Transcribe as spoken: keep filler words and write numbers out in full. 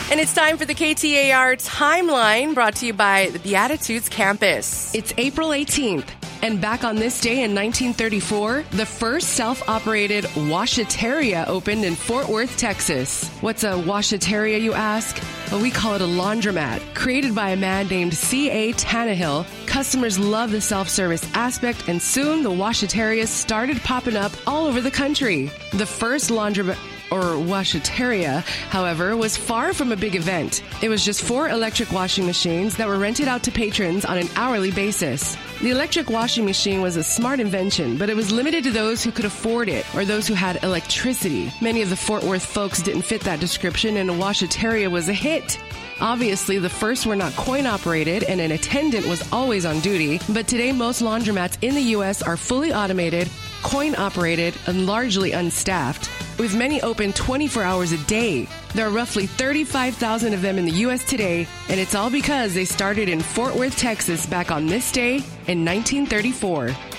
And it's time for the K T A R Timeline, brought to you by the Beatitudes Campus. It's April eighteenth, and back on this day in nineteen thirty-four, the first self-operated washateria opened in Fort Worth, Texas. What's a washateria, you ask? Well, we call it a laundromat. Created by a man named C A Tannehill, customers love the self-service aspect, and soon the washaterias started popping up all over the country. The first laundromat, or washateria, however, was far from a big event. It was just four electric washing machines that were rented out to patrons on an hourly basis. The electric washing machine was a smart invention, but it was limited to those who could afford it or those who had electricity. Many of the Fort Worth folks didn't fit that description, and a washateria was a hit. Obviously, the first were not coin-operated, and an attendant was always on duty, but today most laundromats in the U S are fully automated, coin-operated, and largely unstaffed, with many open twenty-four hours a day. There are roughly thirty-five thousand of them in the U S today, and it's all because they started in Fort Worth, Texas back on this day in nineteen thirty-four.